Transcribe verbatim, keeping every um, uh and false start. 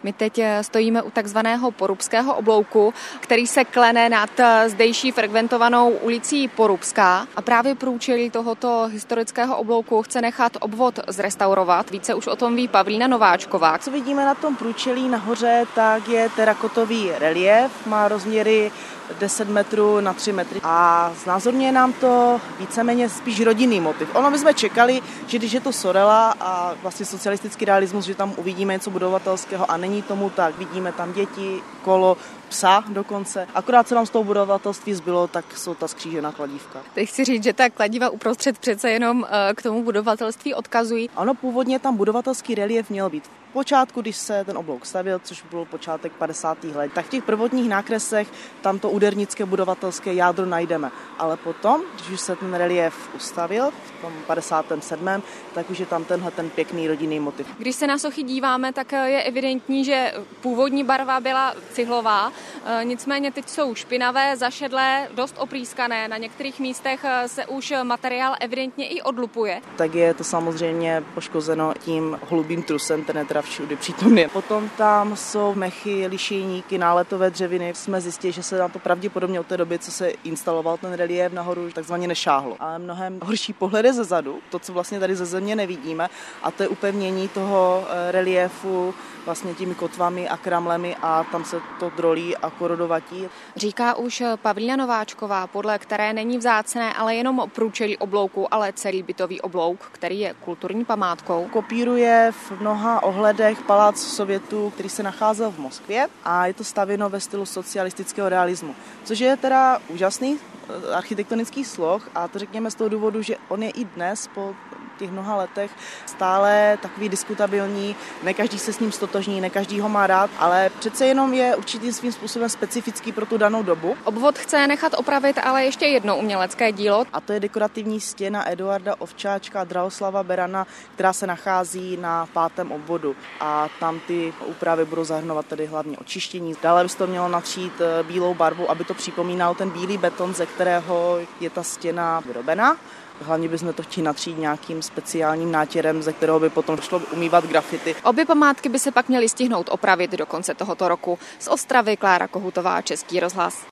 My teď stojíme u takzvaného Porubského oblouku, který se klene nad zdejší frekventovanou ulicí Porubská a právě průčelí tohoto historického oblouku chce nechat obvod zrestaurovat. Více už o tom ví Pavlína Nováčková. Co vidíme na tom průčelí nahoře, tak je terakotový reliéf, má rozměry deset metrů na tři metry a znázorňuje nám to víceméně spíš rodinný motiv. Ono my jsme čekali, že když je to Sorela a vlastně socialistický realismus, že tam uvidíme něco budovatelského a není tomu tak. Vidíme tam děti, kolo, psa dokonce. Akorát co nám z toho budovatelství zbylo, tak jsou ta skřížená kladívka. Teď chci říct, že ta kladiva uprostřed přece jenom k tomu budovatelství odkazují. Ano, původně tam budovatelský relief měl být. V počátku, když se ten oblouk stavěl, což byl počátek padesátých let, tak v těch prvotních nákresech tam to údernické budovatelské jádro najdeme. Ale potom, když už se ten relief ustavil v tom padesátém sedmém tak už je tam tenhle ten pěkný rodinný motiv. Když se na sochy díváme, tak je evidentní, že původní barva byla cihlová, nicméně teď jsou špinavé, zašedlé, dost oprýskané. Na některých místech se už materiál evidentně i odlupuje. Tak je to samozřejmě poškozeno tím hlubým trusem, ten je teda všude přítomný. Potom tam jsou mechy, lišejníky, náletové dřeviny. Jsme zjistili, že se na to pravděpodobně od té doby, co se instaloval ten reliéf nahoru, takzvaně nešáhlo. Ale mnohem horší pohled je ze zadu, to, co vlastně tady ze země nevidíme, a to je upevnění toho reliéfu vlastně těmi kotvami a kramlemi a tam se to drolí a korodovatí. Říká už Pavlína Nováčková, podle které není vzácné, ale jenom průčelí oblouku, ale celý bytový oblouk, který je kulturní památkou. Kopíruje v mnoha ohledech palác Sovětů, který se nacházel v Moskvě a je to stavěno ve stylu socialistického realismu, což je teda úžasný architektonický sloh a to řekněme z toho důvodu, že on je i dnes po těch mnoha letech stále takový diskutabilní, ne každý se s ním stotožní, ne každý ho má rád, ale přece jenom je určitým svým způsobem specifický pro tu danou dobu. Obvod chce nechat opravit ale ještě jedno umělecké dílo. A to je dekorativní stěna Eduarda Ovčáčka a Drahoslava Berana, která se nachází na pátém obvodu. A tam ty úpravy budou zahrnovat tedy hlavně očištění. Dále by se to mělo natřít bílou barvu, aby to připomínal ten bílý beton, ze kterého je ta stěna vyrobena. Hlavně bychom to chtěli natřít nějakým speciálním nátěrem, ze kterého by potom šlo umývat grafity. Obě památky by se pak měly stihnout opravit do konce tohoto roku. Z Ostravy Klára Kohutová, Český rozhlas.